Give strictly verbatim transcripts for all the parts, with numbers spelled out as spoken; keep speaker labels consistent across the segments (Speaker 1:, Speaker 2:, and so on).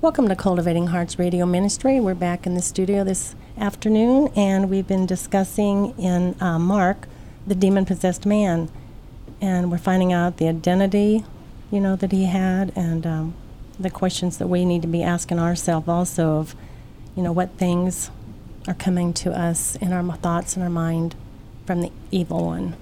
Speaker 1: Welcome to Cultivating Hearts Radio Ministry. We're back in the studio this afternoon, and we've been discussing in uh, Mark the demon-possessed man, and we're finding out the identity, you know, that he had, and um, the questions that we need to be asking ourselves also of, you know, what things are coming to us in our thoughts and our mind from the evil one.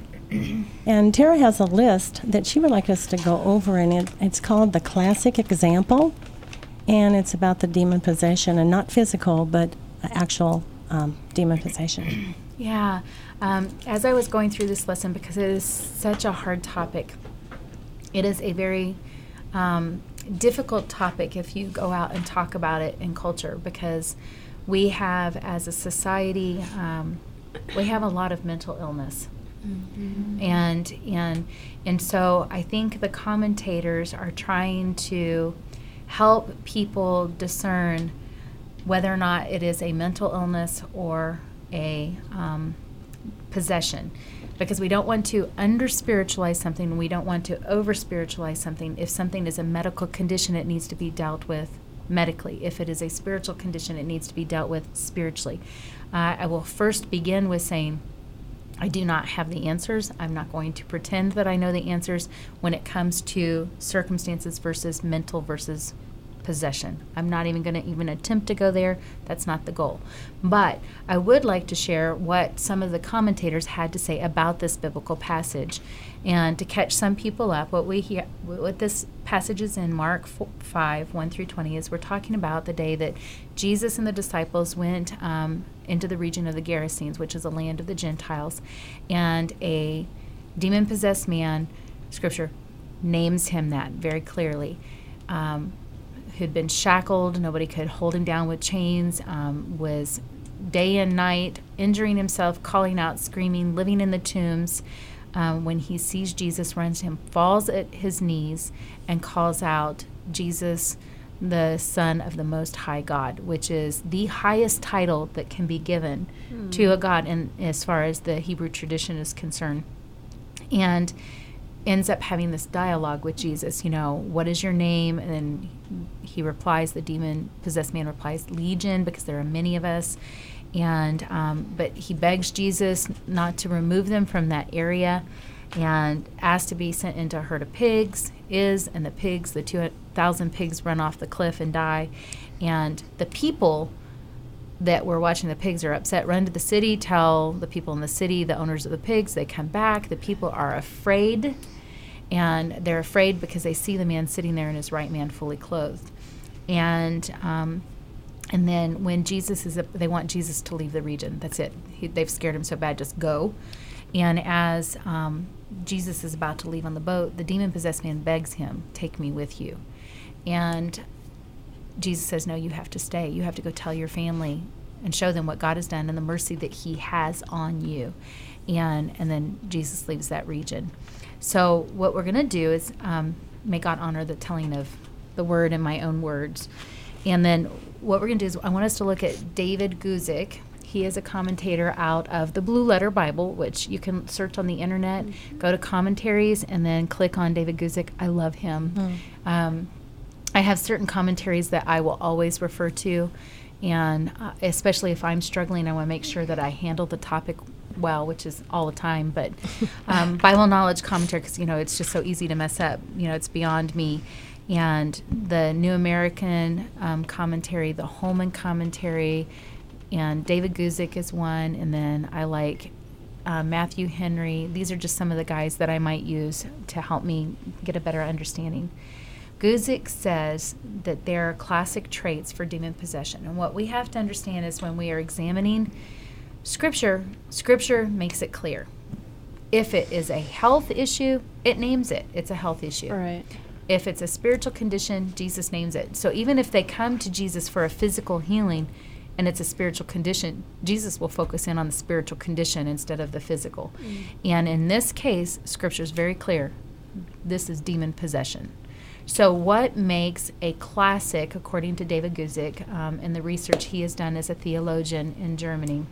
Speaker 1: And Tara has a list that she would like us to go over, and it, it's called The Classic Example, and it's about the demon possession, and not physical, but actual um, demon possession.
Speaker 2: Yeah. Um, as I was going through this lesson, because it is such a hard topic, it is a very um, difficult topic if you go out and talk about it in culture, because we have, as a society, um, we have a lot of mental illness. Mm-hmm. And and and so I think the commentators are trying to help people discern whether or not it is a mental illness or a um, possession, because we don't want to under-spiritualize something, we don't want to over-spiritualize something. If something is a medical condition, it needs to be dealt with medically. If it is a spiritual condition, it needs to be dealt with spiritually. Uh, I will first begin with saying, I do not have the answers. I'm not going to pretend that I know the answers when it comes to circumstances versus mental versus possession. I'm not even going to even attempt to go there. That's not the goal. But I would like to share what some of the commentators had to say about this biblical passage, and to catch some people up. What we hear, what this passage is in Mark five, one through twenty, is we're talking about the day that Jesus and the disciples went um, into the region of the Gerasenes, which is a land of the Gentiles, and a demon-possessed man, Scripture names him that very clearly, um, who'd been shackled, nobody could hold him down with chains, um, was day and night injuring himself, calling out, screaming, living in the tombs. Um, when he sees Jesus, runs to him, falls at his knees, and calls out, Jesus, the Son of the Most High God, which is the highest title that can be given mm. to a God, in, as far as the Hebrew tradition is concerned. And ends up having this dialogue with Jesus, you know, what is your name? And then he replies, the demon-possessed man replies, Legion, because there are many of us. And um, but he begs Jesus not to remove them from that area, and asks to be sent into a herd of pigs, is, and the pigs, the two thousand pigs run off the cliff and die. And the people that were watching the pigs are upset, run to the city, tell the people in the city, the owners of the pigs, they come back. The people are afraid, and they're afraid because they see the man sitting there in his right man fully clothed. And um, and then when Jesus is, they want Jesus to leave the region. That's it. He, they've scared him so bad, just go. And as um, Jesus is about to leave on the boat, the demon-possessed man begs him, take me with you. And Jesus says, no, you have to stay. You have to go tell your family and show them what God has done and the mercy that he has on you. And and then Jesus leaves that region. So what we're going to do is um, may God honor the telling of the word in my own words. And then what we're going to do is I want us to look at David Guzik. He is a commentator out of the Blue Letter Bible, which you can search on the internet, mm-hmm. go to commentaries, and then click on David Guzik. I love him. Mm. Um, I have certain commentaries that I will always refer to, and uh, especially if I'm struggling, I want to make sure that I handle the topic well, which is all the time. But um, Bible knowledge commentary, because, you know, it's just so easy to mess up. You know, it's beyond me. And the New American um, commentary, the Holman commentary, and David Guzik is one, and then I like uh, Matthew Henry. These are just some of the guys that I might use to help me get a better understanding. Guzik says that there are classic traits for demon possession, and what we have to understand is when we are examining Scripture, Scripture makes it clear. If it is a health issue, it names it. It's a health issue.
Speaker 3: Right.
Speaker 2: If it's a spiritual condition, Jesus names it. So even if they come to Jesus for a physical healing and it's a spiritual condition, Jesus will focus in on the spiritual condition instead of the physical. Mm. And in this case, Scripture is very clear. This is demon possession. So what makes a classic, according to David Guzik, um, and the research he has done as a theologian in Germany,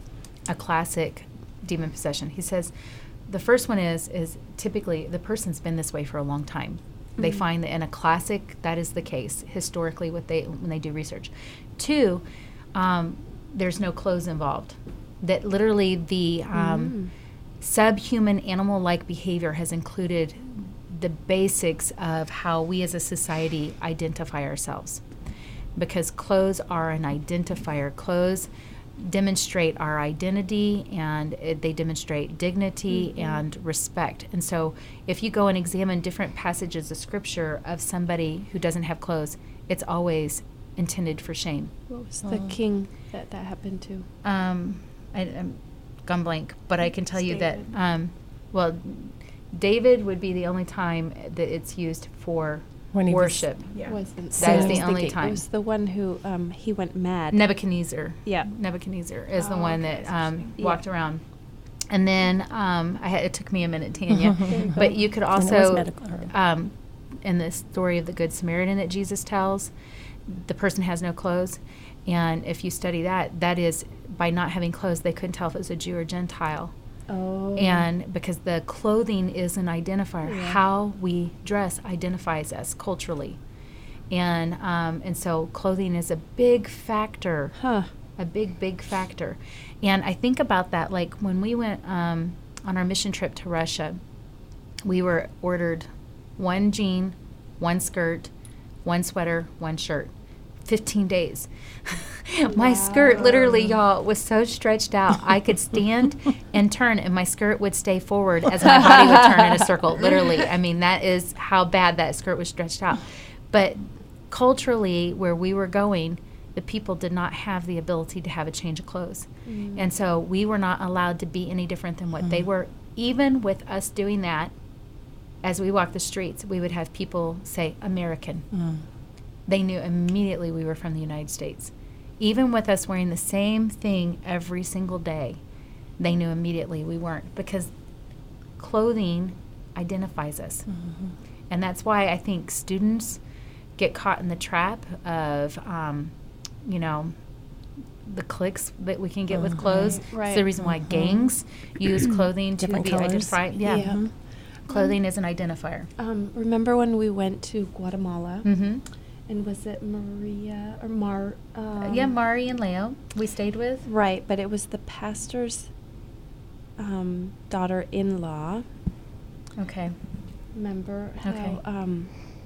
Speaker 2: a classic demon possession? He says the first one is is typically the person's been this way for a long time. They
Speaker 3: Mhm.
Speaker 2: find that in a classic, that is the case historically. What they when they do research. Two, um, there's no clothes involved. That literally the um,
Speaker 3: Mm.
Speaker 2: subhuman animal-like behavior has included the basics of how we as a society identify ourselves, because clothes are an identifier. Clothes demonstrate our identity, and it, they demonstrate dignity
Speaker 3: Mm-hmm.
Speaker 2: and respect. And so if you go and examine different passages of scripture of somebody who doesn't have clothes, it's always intended for shame.
Speaker 3: What was the
Speaker 1: Oh.
Speaker 3: king that that happened to?
Speaker 2: Um, I, I'm gone blank, but I can tell
Speaker 3: It's
Speaker 2: you
Speaker 3: David.
Speaker 2: that, um, well, David would be the only time that it's used for
Speaker 1: When he was-
Speaker 2: worship.
Speaker 4: Yeah.
Speaker 3: Wasn't
Speaker 2: That
Speaker 1: is
Speaker 3: I
Speaker 1: the
Speaker 3: was
Speaker 2: only
Speaker 3: thinking
Speaker 2: time.
Speaker 3: It was the one who um he went mad.
Speaker 2: Nebuchadnezzar.
Speaker 3: Yeah.
Speaker 2: Nebuchadnezzar is the
Speaker 3: Oh,
Speaker 2: one
Speaker 3: okay,
Speaker 2: that
Speaker 3: that's
Speaker 2: um,
Speaker 3: interesting.
Speaker 2: walked
Speaker 3: Yeah.
Speaker 2: around. And then um, I had, it took me a minute, Tanya,
Speaker 3: There you
Speaker 2: but
Speaker 3: go.
Speaker 2: you could
Speaker 1: And it was
Speaker 2: also,
Speaker 1: medical herb.
Speaker 2: um, in the story of the Good Samaritan that Jesus tells, the person has no clothes. And if you study that, that is, by not having clothes, they couldn't tell if it was a Jew or Gentile.
Speaker 3: Oh.
Speaker 2: And because the clothing is an identifier,
Speaker 3: Yeah.
Speaker 2: how we dress identifies us culturally. And um, and so clothing is a big factor,
Speaker 3: Huh.
Speaker 2: a big, big factor. And I think about that, like when we went um, on our mission trip to Russia, we were ordered one jean, one skirt, one sweater, one shirt. fifteen days. My skirt literally, y'all, was so stretched out. I could stand and turn, and my skirt would stay forward as my body would turn in a circle, literally. I mean, that is how bad that skirt was stretched out. But culturally, where we were going, the people did not have the ability to have a change of clothes.
Speaker 3: Mm.
Speaker 2: And so we were not allowed to be any different than what they
Speaker 1: Mhm.
Speaker 2: were. Even with us doing that, as we walked the streets, we would have people say, American.
Speaker 1: Mm.
Speaker 2: They knew immediately we were from the United States. Even with us wearing the same thing every single day, they knew immediately we weren't, because clothing identifies us.
Speaker 1: Mhm.
Speaker 2: And that's why I think students get caught in the trap of, um, you know, the clicks that we can get with
Speaker 1: Mhm.
Speaker 2: clothes.
Speaker 3: Right.
Speaker 2: It's the reason why
Speaker 1: Mhm.
Speaker 2: gangs use clothing to
Speaker 1: Different
Speaker 2: be
Speaker 1: colors.
Speaker 2: identified. Yeah.
Speaker 3: Yeah.
Speaker 1: Mhm.
Speaker 2: Clothing is an identifier.
Speaker 3: Um, remember when we went to Guatemala?
Speaker 2: Mm-hmm.
Speaker 3: And was it Maria or Mar? Um,
Speaker 2: yeah, Mari and Leo we stayed with.
Speaker 3: Right, but it was the pastor's um, daughter-in-law.
Speaker 2: Okay.
Speaker 3: Remember how?
Speaker 2: Okay.
Speaker 3: Um,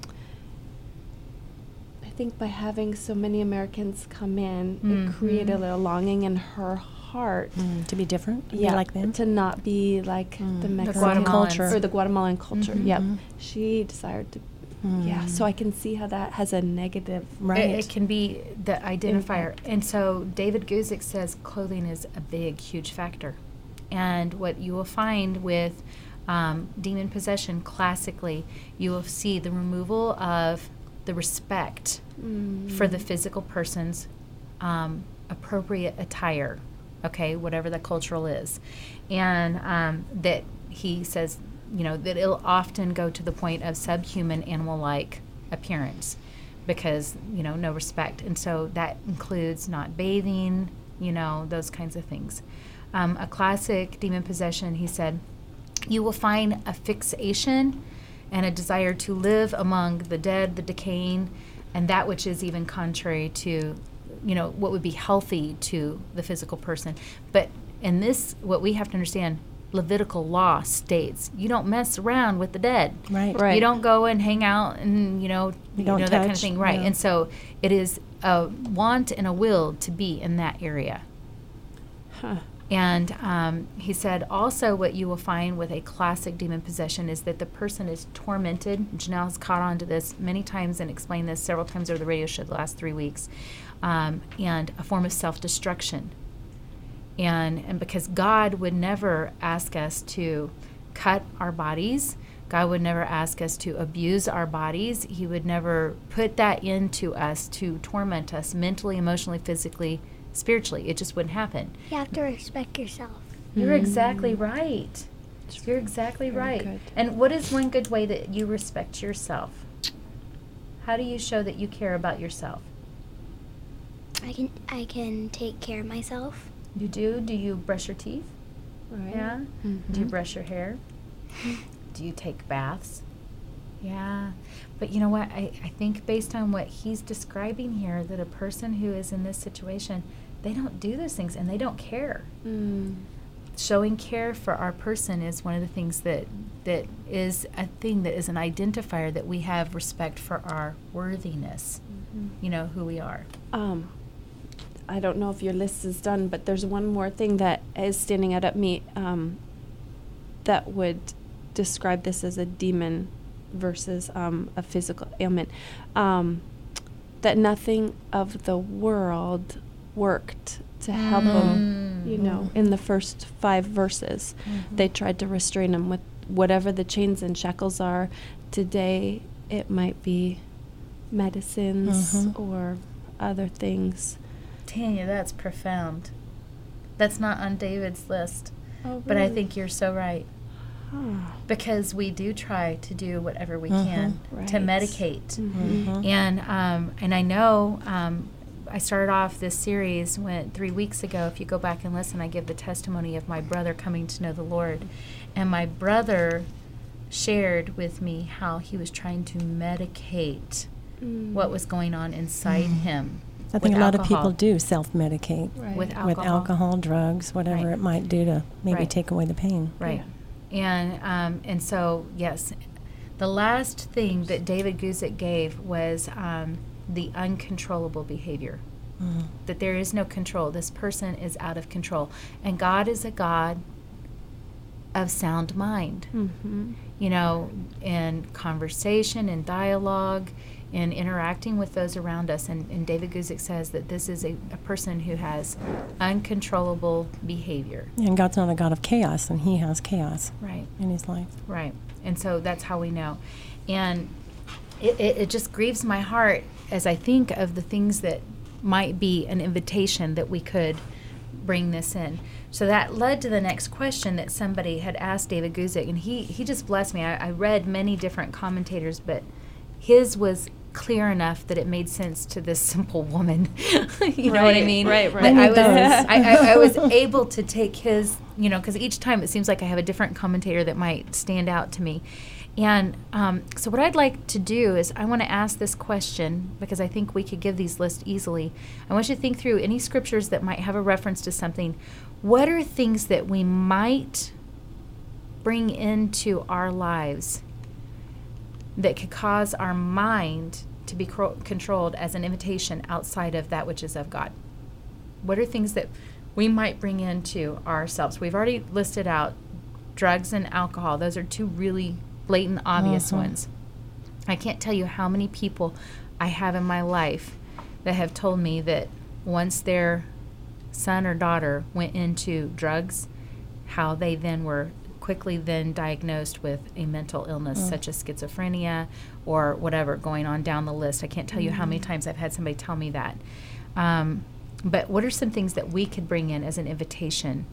Speaker 3: I think by having so many Americans come in,
Speaker 2: Mhm.
Speaker 3: it created a longing in her heart.
Speaker 1: Mm. To be different? To be
Speaker 3: Yeah,
Speaker 1: like them?
Speaker 3: to not be like
Speaker 1: Mm.
Speaker 3: the
Speaker 1: The
Speaker 3: Mexican
Speaker 2: Guatemalans.
Speaker 1: culture.
Speaker 3: or the Guatemalan culture.
Speaker 2: Mhm.
Speaker 3: Yep,
Speaker 1: Mhm.
Speaker 3: she desired to. Yeah,
Speaker 1: Mm.
Speaker 3: so I can see how that has a negative.
Speaker 1: Right.
Speaker 2: It, it can be the identifier.
Speaker 3: Impact.
Speaker 2: And so David Guzik says clothing is a big, huge factor. And what you will find with um, demon possession, classically, you will see the removal of the respect
Speaker 3: Mm.
Speaker 2: for the physical person's um, appropriate attire, okay, whatever the cultural is. And um, that he says, you know, that it'll often go to the point of subhuman animal-like appearance because, you know, no respect. And so that includes not bathing, you know, those kinds of things. Um, a classic demon possession, he said, you will find a fixation and a desire to live among the dead, the decaying, and that which is even contrary to, you know, what would be healthy to the physical person. But in this, what we have to understand, Levitical law states you don't mess around with the dead.
Speaker 1: Right.
Speaker 3: Right.
Speaker 2: You don't go and hang out and, you know,
Speaker 1: You
Speaker 2: you
Speaker 1: don't
Speaker 2: know that kind of
Speaker 1: touch,
Speaker 2: thing. Right.
Speaker 1: yeah.
Speaker 2: And so it is a want and a will to be in that area.
Speaker 3: Huh.
Speaker 2: And um, he said also what you will find with a classic demon possession is that the person is tormented. Janelle has caught on to this many times and explained this several times over the radio show the last three weeks. Um, and a form of self-destruction. And, and because God would never ask us to cut our bodies, God would never ask us to abuse our bodies. He would never put that into us to torment us mentally, emotionally, physically, spiritually. It just wouldn't happen.
Speaker 4: You have to respect yourself.
Speaker 2: You're
Speaker 3: Mm.
Speaker 2: exactly right. You're exactly
Speaker 3: Very
Speaker 2: right.
Speaker 3: good.
Speaker 2: And what is one good way that you respect yourself? How do you show that you care about yourself?
Speaker 4: I can I can take care of myself.
Speaker 2: You do? Do you brush your teeth?
Speaker 3: Right.
Speaker 2: Yeah.
Speaker 3: Mhm.
Speaker 2: Do you brush your hair? Do you take baths? Yeah. But you know what? I, I think based on what he's describing here, that a person who is in this situation, they don't do those things and they don't care.
Speaker 3: Mm.
Speaker 2: Showing care for our person is one of the things that that is a thing that is an identifier that we have respect for our worthiness,
Speaker 3: Mm-hmm.
Speaker 2: you know, who we are.
Speaker 3: Um, I don't know if your list is done, but there's one more thing that is standing out at me um, that would describe this as a demon versus um, a physical ailment. Um, that nothing of the world worked to help him, you know, in the first five verses.
Speaker 2: Mhm.
Speaker 3: They tried to restrain him with whatever the chains and shackles are. Today, it might be medicines
Speaker 1: Mhm.
Speaker 3: or other things.
Speaker 2: Tanya, that's profound. That's not on David's list,
Speaker 3: Oh,
Speaker 2: but I think you're so right.
Speaker 3: Huh.
Speaker 2: Because we do try to do whatever we
Speaker 1: Mhm.
Speaker 2: can to
Speaker 3: Right.
Speaker 2: medicate.
Speaker 3: Mhm.
Speaker 1: Mhm.
Speaker 2: And um, and I know um, I started off this series when three weeks ago. If you go back and listen, I give the testimony of my brother coming to know the Lord, and my brother shared with me how he was trying to medicate
Speaker 3: Mm.
Speaker 2: what was going on inside
Speaker 1: Mm.
Speaker 2: him.
Speaker 1: I think
Speaker 2: with
Speaker 1: a lot
Speaker 2: alcohol.
Speaker 1: of people do self-medicate
Speaker 3: Right.
Speaker 2: with alcohol.
Speaker 1: with alcohol, drugs, whatever
Speaker 2: Right.
Speaker 1: it might do to maybe
Speaker 2: Right.
Speaker 1: take away the pain.
Speaker 2: Right. And um, and so yes, the last thing that David Guzik gave was um, the uncontrollable behavior.
Speaker 1: Mhm.
Speaker 2: That there is no control. This person is out of control, and God is a God of sound mind.
Speaker 3: Mhm.
Speaker 2: You know, in conversation and dialogue, in interacting with those around us. And, and David Guzik says that this is a, a person who has uncontrollable behavior.
Speaker 1: And God's not a God of chaos, and He has chaos
Speaker 2: Right.
Speaker 1: in His life.
Speaker 2: Right. And so that's how we know. And it, it, it just grieves my heart as I think of the things that might be an invitation that we could bring this in. So that led to the next question that somebody had asked David Guzik, and he, he just blessed me. I, I read many different commentators, but his was clear enough that it made sense to this simple woman. You know what I
Speaker 3: Right,
Speaker 2: mean?
Speaker 3: right, right.
Speaker 2: That
Speaker 1: I
Speaker 2: I
Speaker 1: need
Speaker 2: was,
Speaker 1: those.
Speaker 2: I, I, I was able to take his, you know, because each time it seems like I have a different commentator that might stand out to me. And um, so what I'd like to do is I want to ask this question, because I think we could give these lists easily. I want you to think through any scriptures that might have a reference to something. What are things that we might bring into our lives that could cause our mind to be cro- controlled as an invitation outside of that which is of God? What are things that we might bring into ourselves? We've already listed out drugs and alcohol. Those are two really blatant, obvious
Speaker 1: Mhm.
Speaker 2: ones. I can't tell you how many people I have in my life that have told me that once their son or daughter went into drugs, how they then were quickly then diagnosed with a mental illness
Speaker 1: Mm.
Speaker 2: such as schizophrenia or whatever going on down the list. I can't tell you how many times I've had somebody tell me that. Um, but what are some things that we could bring in as an invitation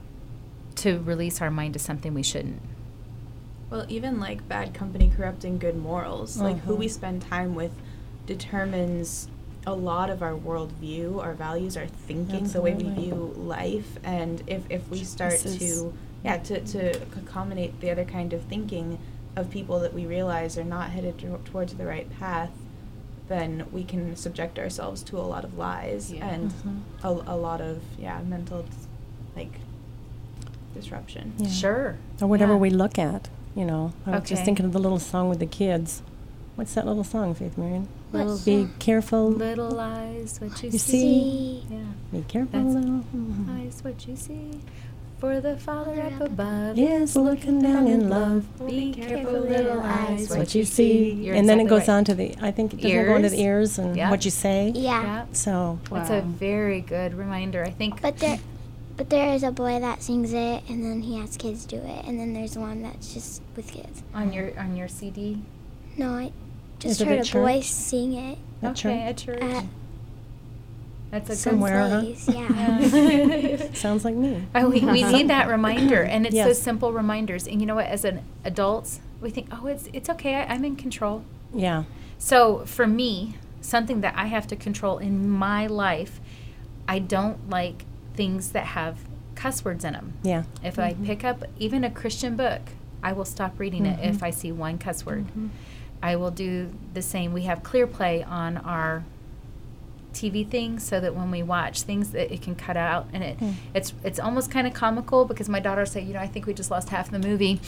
Speaker 2: to release our mind to something we shouldn't?
Speaker 5: Well, even like bad company corrupting good morals, like who
Speaker 1: Mhm.
Speaker 5: we spend time with determines a lot of our worldview, our values, our thinking, the way we
Speaker 1: Absolutely.
Speaker 5: view life. And if, if we start
Speaker 3: Jesus.
Speaker 5: to, yeah, to, to accommodate the other kind of thinking of people that we realize are not headed to, towards the right path, then we can subject ourselves to a lot of lies
Speaker 3: Yeah.
Speaker 5: and
Speaker 1: Mhm.
Speaker 5: a, a lot of, yeah, mental, like, disruption.
Speaker 1: Yeah.
Speaker 2: Sure.
Speaker 1: Or whatever
Speaker 2: Yeah.
Speaker 1: we look at, you know. I was
Speaker 2: Okay.
Speaker 1: just thinking of the little song with the kids. What's that little song, Faith Marion?
Speaker 4: What
Speaker 2: Little-
Speaker 1: Be
Speaker 4: song?
Speaker 1: careful.
Speaker 2: Little eyes, what you,
Speaker 1: You
Speaker 2: see.
Speaker 1: see.
Speaker 4: See.
Speaker 2: Yeah.
Speaker 1: Be careful.
Speaker 2: That's-
Speaker 1: little. Mhm.
Speaker 2: Eyes, what you see. For the Father
Speaker 4: Father
Speaker 2: up
Speaker 4: up
Speaker 2: above
Speaker 1: Is looking down in love.
Speaker 2: Be careful, little eyes,
Speaker 1: What you see.
Speaker 2: You're
Speaker 1: And then it
Speaker 2: exactly
Speaker 1: goes
Speaker 2: right.
Speaker 1: on to the, I think, doesn't it go into the ears and
Speaker 2: Yeah.
Speaker 1: what you say?
Speaker 4: Yeah.
Speaker 2: Yeah.
Speaker 1: So,
Speaker 2: That's a
Speaker 3: Wow.
Speaker 2: very good reminder. I think.
Speaker 4: But there, but there is a boy that sings it, and then he has kids do it, and then there's one that's just with kids.
Speaker 2: on your on your C D.
Speaker 4: No, I
Speaker 1: Is
Speaker 4: just
Speaker 1: it
Speaker 4: heard
Speaker 1: at
Speaker 4: a boy
Speaker 1: church?
Speaker 4: sing it
Speaker 1: at
Speaker 2: Okay,
Speaker 1: church.
Speaker 2: at church.
Speaker 4: at
Speaker 2: That's a
Speaker 1: Somewhere, huh?
Speaker 4: place. Yeah.
Speaker 2: Yeah.
Speaker 1: Sounds like me.
Speaker 2: Oh, we, we need that reminder, and it's those
Speaker 1: Yes.
Speaker 2: simple reminders. And you know what? As an adults, we think, oh, it's it's okay. I, I'm in control.
Speaker 1: Yeah.
Speaker 2: So for me, something that I have to control in my life, I don't like things that have cuss words in them.
Speaker 1: Yeah.
Speaker 2: If I pick up even a Christian book, I will stop reading it if I see one cuss word.
Speaker 1: Mhm.
Speaker 2: I will do the same. We have clear play on our T V thing so that when we watch things that it can cut out, and it
Speaker 1: Mm.
Speaker 2: it's it's almost kind of comical because my daughter say, you know, I think we just lost half the movie.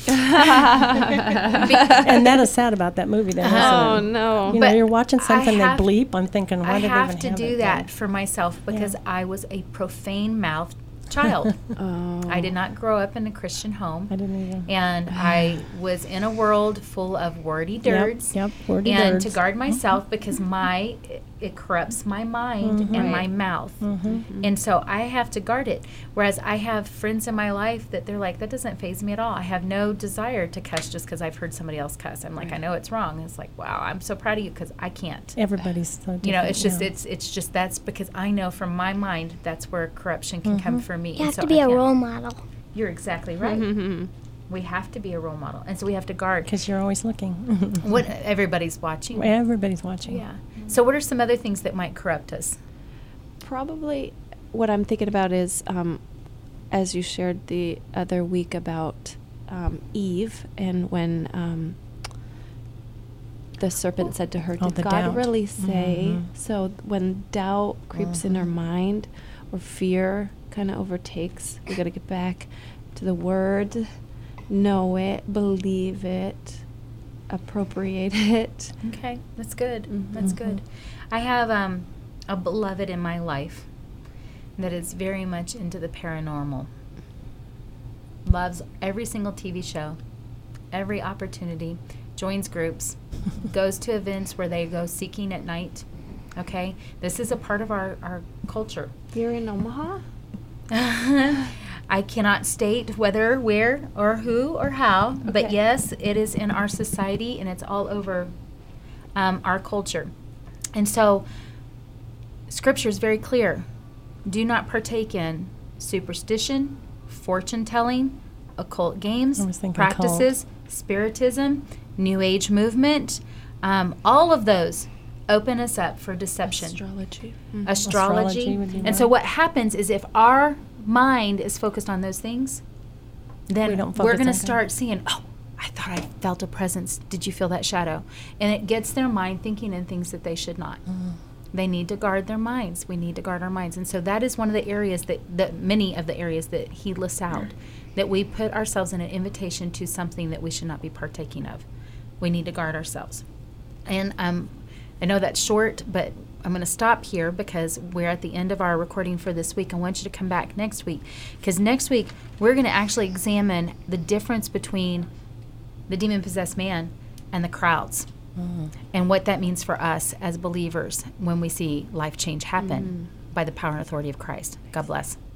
Speaker 1: And that is sad about that movie then, isn't
Speaker 3: Oh
Speaker 1: it?
Speaker 3: no.
Speaker 1: You know,
Speaker 2: But
Speaker 1: you're watching
Speaker 2: I
Speaker 1: something, they
Speaker 2: have-
Speaker 1: bleep. I'm thinking, why
Speaker 2: I
Speaker 1: did they
Speaker 2: have
Speaker 1: even
Speaker 2: to
Speaker 1: have
Speaker 2: do
Speaker 1: it
Speaker 2: that
Speaker 1: then?
Speaker 2: for myself because
Speaker 1: Yeah.
Speaker 2: I was a profane mouthed child.
Speaker 3: Oh.
Speaker 2: I did not grow up in a Christian home.
Speaker 1: I didn't either.
Speaker 2: And I was in a world full of wordy
Speaker 1: Yep,
Speaker 2: dirts.
Speaker 1: yep, wordy
Speaker 2: and to
Speaker 1: dirts.
Speaker 2: guard myself because my it, it corrupts my mind
Speaker 1: Mhm.
Speaker 2: and my
Speaker 3: Right.
Speaker 2: mouth.
Speaker 1: Mm-hmm.
Speaker 2: And so I have to guard it. Whereas I have friends in my life that they're like, that doesn't faze me at all. I have no desire to cuss just because I've heard somebody else cuss. I'm like, I know it's wrong. It's like, wow, I'm so proud of you because I can't.
Speaker 1: Everybody's so different.
Speaker 2: You know, it's just
Speaker 1: yeah.
Speaker 2: it's it's just that's because I know from my mind that's where corruption can come
Speaker 1: Mhm.
Speaker 2: from me.
Speaker 4: You
Speaker 2: and
Speaker 4: have
Speaker 2: so
Speaker 4: to be
Speaker 2: I
Speaker 4: a
Speaker 2: can't.
Speaker 4: role model.
Speaker 2: You're exactly right. We have to be a role model, and so we have to guard
Speaker 1: Because you're always looking.
Speaker 2: what everybody's watching.
Speaker 1: Everybody's watching.
Speaker 2: Yeah. So, what are some other things that might corrupt us?
Speaker 3: Probably what I'm thinking about is, um, as you shared the other week about um, Eve, and when um, the serpent said to her,
Speaker 1: Oh,
Speaker 3: did
Speaker 1: the
Speaker 3: God
Speaker 1: doubt.
Speaker 3: really say?
Speaker 1: Mhm.
Speaker 3: So when doubt creeps in our
Speaker 1: Mhm.
Speaker 3: mind, or fear kind of overtakes, we got to get back to the Word, know it, believe it, appropriate it.
Speaker 2: Okay, that's good.
Speaker 3: Mhm.
Speaker 2: That's good. I have um, a beloved in my life that is very much into the paranormal. Loves every single T V show, every opportunity, joins groups, goes to events where they go seeking at night. Okay, this is a part of our, our culture.
Speaker 3: You're in Omaha?
Speaker 2: I cannot state whether, where, or who, or how, but
Speaker 3: Okay.
Speaker 2: yes, it is in our society and it's all over um, our culture. And so, Scripture is very clear. Do not partake in superstition, fortune telling, occult games,
Speaker 1: I was thinking
Speaker 2: practices, spiritism, New Age movement. Um, all of those open us up for deception.
Speaker 3: Astrology.
Speaker 2: Astrology.
Speaker 1: Astrology would be
Speaker 2: And
Speaker 1: one.
Speaker 2: so what happens is if our mind is focused on those things, then
Speaker 1: We don't
Speaker 2: we're
Speaker 1: focus
Speaker 2: going to
Speaker 1: on
Speaker 2: start
Speaker 1: God.
Speaker 2: seeing, oh, I thought I felt a presence. Did you feel that shadow? And it gets their mind thinking in things that they should not.
Speaker 1: Mm.
Speaker 2: They need to guard their minds. We need to guard our minds. And so that is one of the areas that, that many of the areas that he lists out, that we put ourselves in an invitation to something that we should not be partaking of. We need to guard ourselves. And um, I know that's short, but I'm going to stop here because we're at the end of our recording for this week. I want you to come back next week because next week we're going to actually examine the difference between the demon-possessed man and the crowds
Speaker 1: Mm.
Speaker 2: and what that means for us as believers when we see life change happen by the power and authority of Christ. God bless.